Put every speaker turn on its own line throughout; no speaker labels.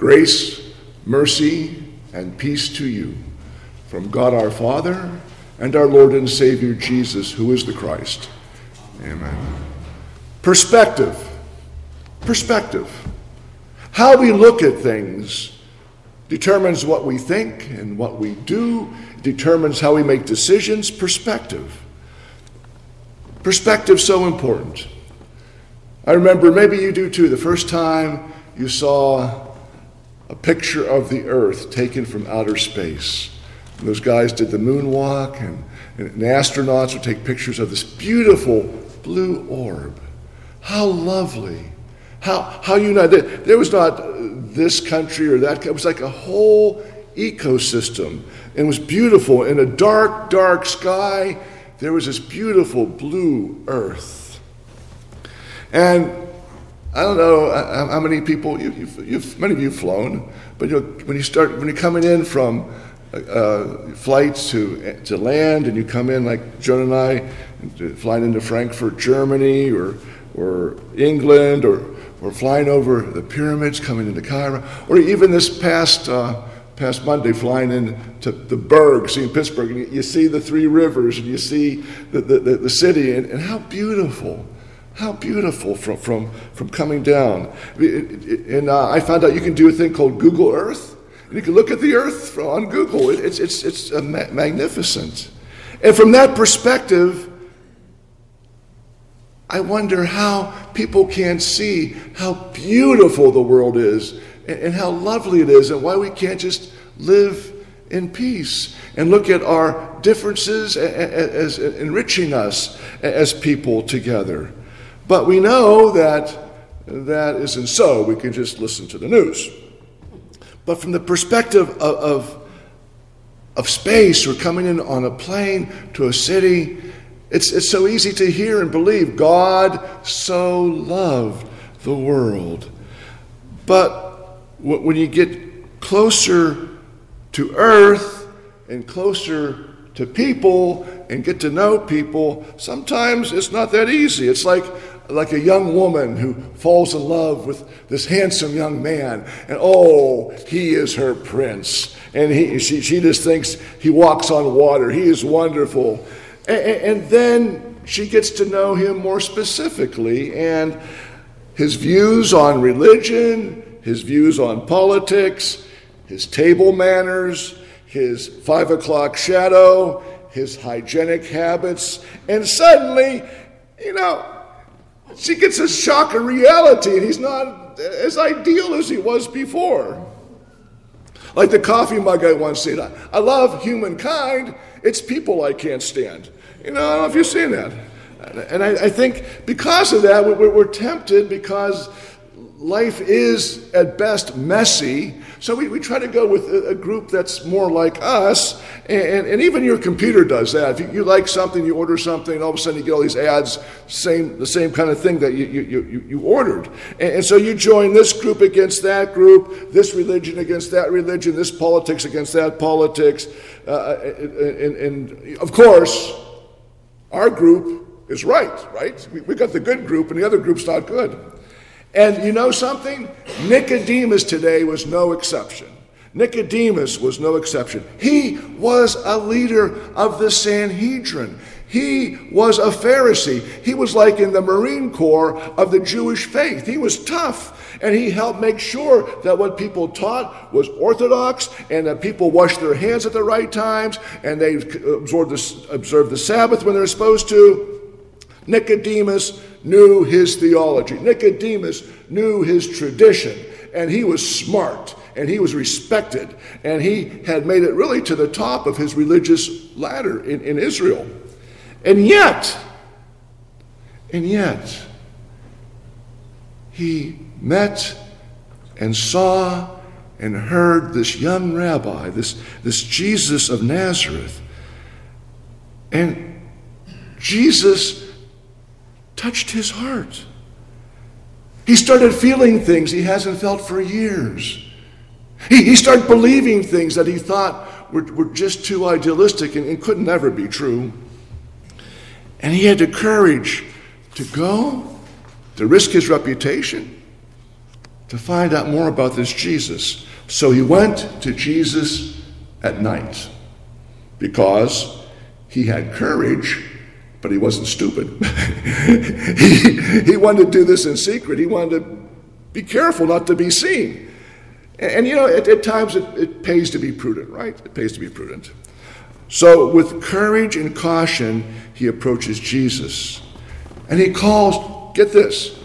Grace, mercy, and peace to you from God our Father and our Lord and Savior Jesus, who is the Christ. Amen. Perspective. Perspective. How we look at things determines what we think and what we do, determines how we make decisions. Perspective. Perspective so important. I remember, maybe you do too, the first time you saw a picture of the earth taken from outer space. And those guys did the moonwalk, and astronauts would take pictures of this beautiful blue orb. How lovely. How united. There was not this country or that. It was like a whole ecosystem. It was beautiful. In a dark, dark sky, there was this beautiful blue earth. And I don't know how many people, many of you have flown, but when you're coming in from flights to land, and you come in like Joan and I, flying into Frankfurt, Germany, or England, or flying over the pyramids, coming into Cairo, or even this past Monday flying into the Berg, seeing Pittsburgh, and you see the three rivers, and you see the city, and how beautiful. How beautiful from coming down. And I found out you can do a thing called Google Earth. And you can look at the earth on Google. It's magnificent. And from that perspective, I wonder how people can't see how beautiful the world is and how lovely it is, and why we can't just live in peace and look at our differences as enriching us as people together. But we know that isn't so. We can just listen to the news. But from the perspective of space, or coming in on a plane to a city, it's so easy to hear and believe God so loved the world. But when you get closer to earth and closer to people and get to know people, sometimes it's not that easy. It's like a young woman who falls in love with this handsome young man, and he is her prince, and she just thinks he walks on water, he is wonderful, and then she gets to know him more specifically, and his views on religion, his views on politics, his table manners, his 5 o'clock shadow, his hygienic habits, and suddenly, she gets a shock of reality, and he's not as ideal as he was before. Like the coffee mug I once said, I love humankind, it's people I can't stand. I don't know if you've seen that. And I think because of that, we're tempted, because life is at best messy, so we try to go with a group that's more like us, and even your computer does that. If you like something, you order something, and all of a sudden you get all these ads, the same kind of thing that you ordered. And so you join this group against that group, this religion against that religion, this politics against that politics, and of course, our group is right? We got the good group, and the other group's not good. And you know something? Nicodemus today was no exception. Nicodemus was no exception. He was a leader of the Sanhedrin. He was a Pharisee. He was like in the Marine Corps of the Jewish faith. He was tough, and he helped make sure that what people taught was orthodox, and that people washed their hands at the right times, and they observed the Sabbath when they're supposed to. Nicodemus knew his theology. Nicodemus knew his tradition, and he was smart, and he was respected, and he had made it really to the top of his religious ladder in Israel. And yet, he met and saw and heard this young rabbi, this Jesus of Nazareth, and Jesus touched his heart. He started feeling things he hasn't felt for years. He started believing things that he thought were just too idealistic and could never be true. And he had the courage to go, to risk his reputation, to find out more about this Jesus. So he went to Jesus at night because he had courage, but he wasn't stupid. he wanted to do this in secret. He wanted to be careful not to be seen. And at times it pays to be prudent, right? It pays to be prudent. So with courage and caution, he approaches Jesus. And he calls, get this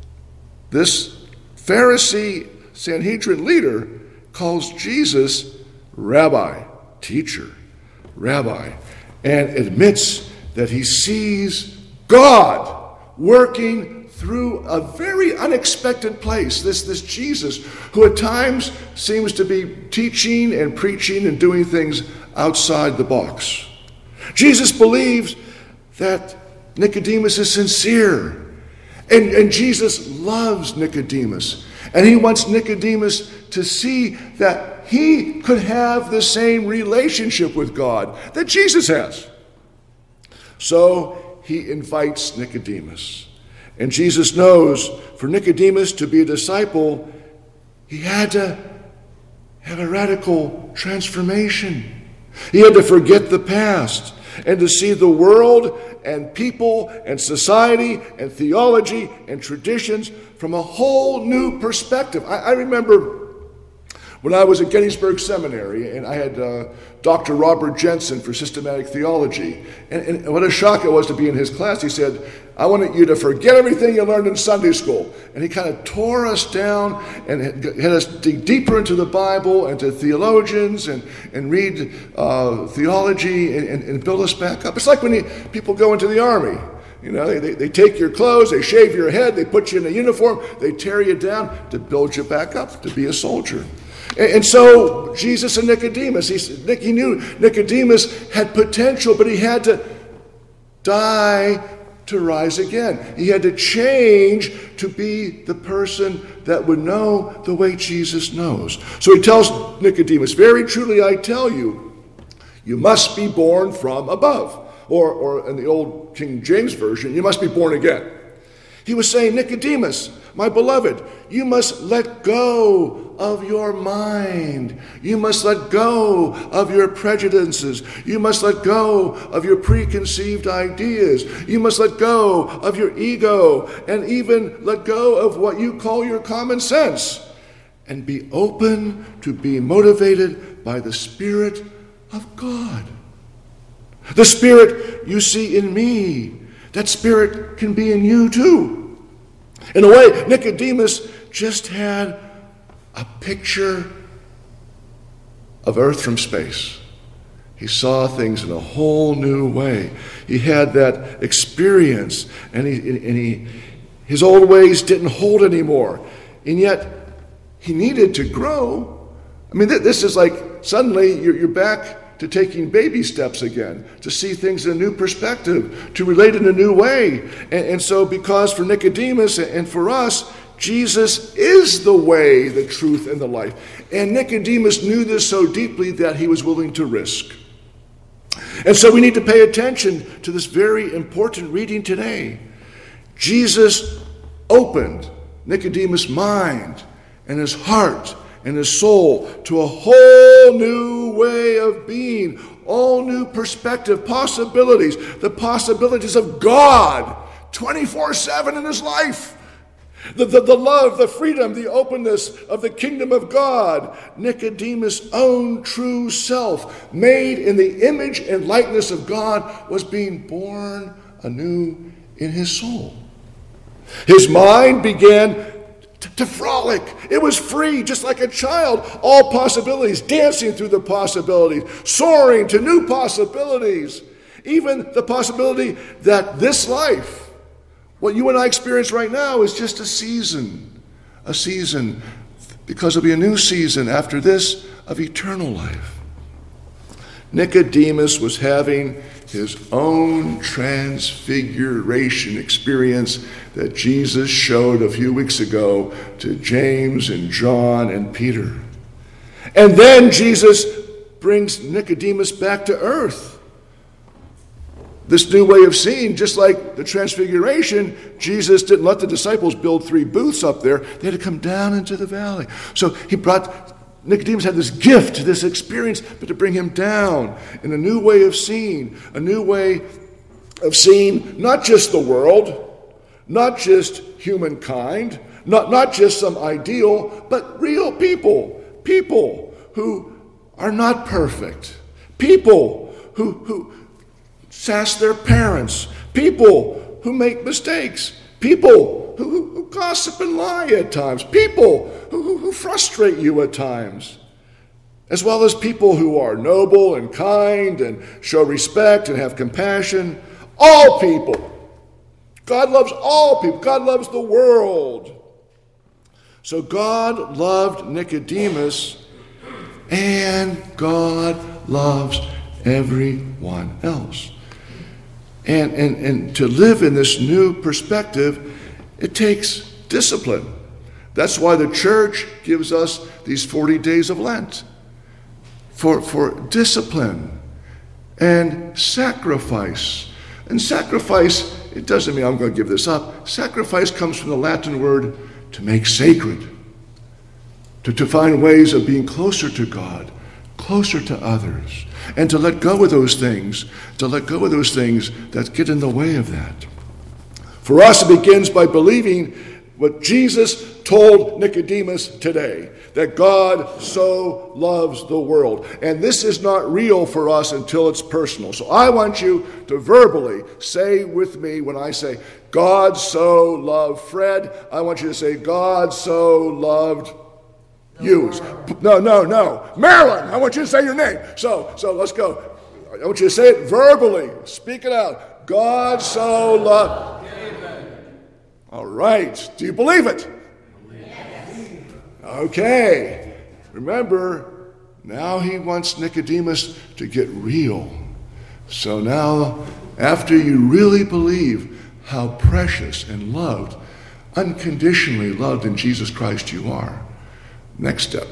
Pharisee Sanhedrin leader calls Jesus Rabbi, teacher, Rabbi, and admits that he sees God working through a very unexpected place. This Jesus, who at times seems to be teaching and preaching and doing things outside the box. Jesus believes that Nicodemus is sincere. And Jesus loves Nicodemus. And he wants Nicodemus to see that he could have the same relationship with God that Jesus has. So he invites Nicodemus. And Jesus knows for Nicodemus to be a disciple, he had to have a radical transformation. He had to forget the past and to see the world and people and society and theology and traditions from a whole new perspective. I remember when I was at Gettysburg Seminary and I had Dr. Robert Jensen for systematic theology. And what a shock it was to be in his class. He said, I want you to forget everything you learned in Sunday school. And he kind of tore us down and had us dig deeper into the Bible and to theologians and read theology and build us back up. It's like when people go into the army. They take your clothes, they shave your head, they put you in a uniform, they tear you down to build you back up, to be a soldier. And so Jesus and Nicodemus, he knew Nicodemus had potential, but he had to die to rise again. He had to change to be the person that would know the way Jesus knows. So he tells Nicodemus, very truly I tell you, you must be born from above. Or in the old King James Version, you must be born again. He was saying, Nicodemus, my beloved, you must let go of your mind. You must let go of your prejudices. You must let go of your preconceived ideas. You must let go of your ego and even let go of what you call your common sense and be open to being motivated by the Spirit of God. The Spirit you see in me, that Spirit can be in you too. In a way, Nicodemus just had a picture of earth from space. He saw things in a whole new way. He had that experience, and his old ways didn't hold anymore. And yet, he needed to grow. I mean, this is like suddenly you're back to taking baby steps again, to see things in a new perspective, to relate in a new way. And so because for Nicodemus and for us, Jesus is the way, the truth, and the life. And Nicodemus knew this so deeply that he was willing to risk. And so we need to pay attention to this very important reading today. Jesus opened Nicodemus' mind and his heart and his soul to a whole new way of being, all new perspective, possibilities, the possibilities of God 24/7 in his life. The love, the freedom, the openness of the kingdom of God. Nicodemus' own true self, made in the image and likeness of God, was being born anew in his soul. His mind began to frolic. It was free, just like a child. All possibilities, dancing through the possibilities, soaring to new possibilities. Even the possibility that this life, what you and I experience right now, is just a season, because there'll be a new season after this of eternal life. Nicodemus was having his own transfiguration experience that Jesus showed a few weeks ago to James and John and Peter. And then Jesus brings Nicodemus back to earth. This new way of seeing, just like the Transfiguration, Jesus didn't let the disciples build 3 booths up there. They had to come down into the valley. So Nicodemus had this gift, this experience, but to bring him down in a new way of seeing, not just the world, not just humankind, not just some ideal, but real people who are not perfect, people who sass their parents, people who make mistakes, people who gossip and lie at times, people who frustrate you at times, as well as people who are noble and kind and show respect and have compassion. All people. God loves all people. God loves the world. So God loved Nicodemus, and God loves everyone else. And to live in this new perspective, it takes discipline. That's why the church gives us these 40 days of Lent for discipline and sacrifice. And sacrifice, it doesn't mean I'm going to give this up. Sacrifice comes from the Latin word to make sacred, to find ways of being closer to God, closer to others, and to let go of those things, that get in the way of that. For us, it begins by believing what Jesus told Nicodemus today, that God so loves the world. And this is not real for us until it's personal. So I want you to verbally say with me when I say, God so loved Fred, I want you to say, God so loved you. No. Marilyn, I want you to say your name. So let's go. I want you to say it verbally. Speak it out. God so loved. All right. Do you believe it? Yes. Okay. Remember, now he wants Nicodemus to get real. So now, after you really believe how precious and loved, unconditionally loved in Jesus Christ you are, next step.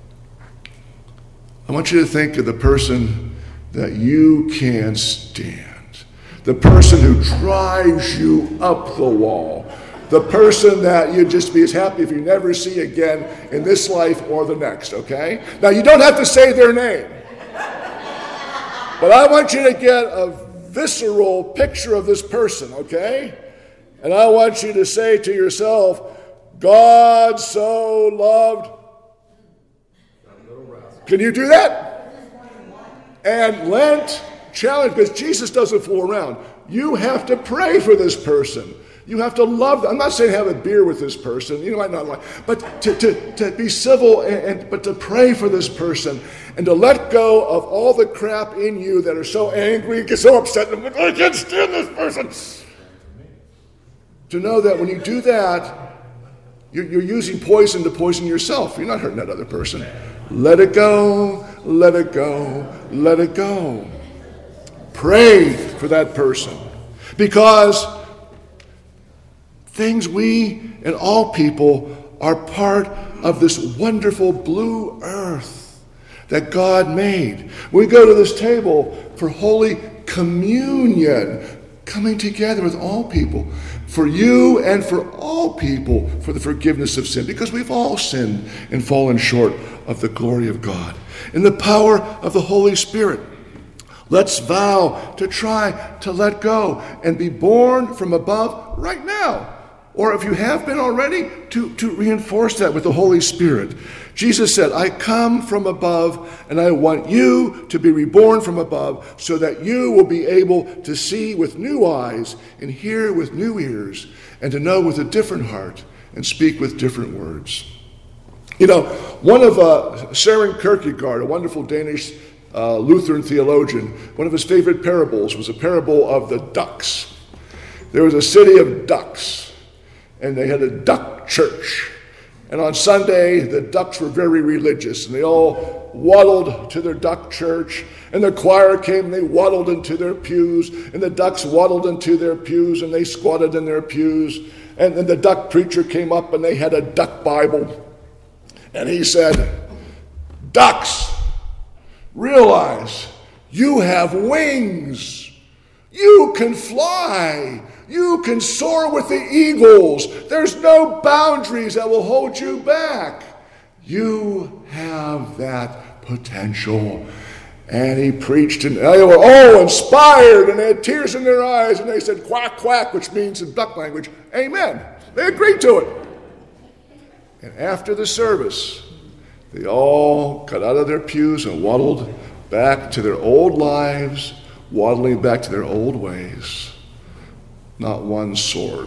I want you to think of the person that you can't stand. The person who drives you up the wall. The person that you'd just be as happy if you never see again in this life or the next, okay? Now, you don't have to say their name. But I want you to get a visceral picture of this person, okay? And I want you to say to yourself, God so loved. Can you do that? And Lent challenge, because Jesus doesn't fool around. You have to pray for this person. You have to love them. I'm not saying have a beer with this person. You might not like, but to be civil, but to pray for this person and to let go of all the crap in you that are so angry, get so upset. I can't stand this person. To know that when you do that, you're using poison to poison yourself. You're not hurting that other person. Let it go. Let it go. Let it go. Pray for that person, because we and all people are part of this wonderful blue earth that God made. We go to this table for Holy Communion, coming together with all people, for you and for all people, for the forgiveness of sin, because we've all sinned and fallen short of the glory of God. In the power of the Holy Spirit, let's vow to try to let go and be born from above right now. Or if you have been already, to reinforce that with the Holy Spirit. Jesus said, I come from above, and I want you to be reborn from above so that you will be able to see with new eyes and hear with new ears and to know with a different heart and speak with different words. You know, one of Søren Kierkegaard, a wonderful Danish Lutheran theologian, one of his favorite parables was a parable of the ducks. There was a city of ducks, and they had a duck church. And on Sunday, the ducks were very religious, and they all waddled to their duck church, and the choir came, and they waddled into their pews, and the ducks waddled into their pews, and they squatted in their pews, and then the duck preacher came up, and they had a duck Bible, and he said, ducks, realize you have wings. You can fly. You can soar with the eagles. There's no boundaries that will hold you back. You have that potential. And he preached, and they were all inspired, and they had tears in their eyes, and they said, quack, quack, which means in duck language, amen. They agreed to it. And after the service, they all got out of their pews and waddled back to their old lives, waddling back to their old ways. Not one soared.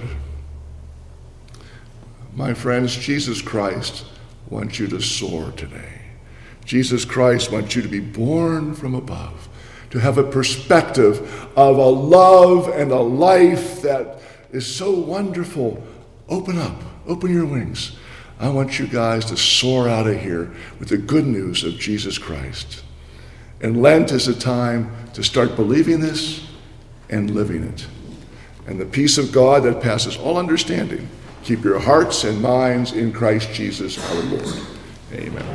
My friends, Jesus Christ wants you to soar today. Jesus Christ wants you to be born from above, to have a perspective of a love and a life that is so wonderful. Open up, open your wings. I want you guys to soar out of here with the good news of Jesus Christ. And Lent is a time to start believing this and living it. And the peace of God that passes all understanding, keep your hearts and minds in Christ Jesus our Lord. Amen.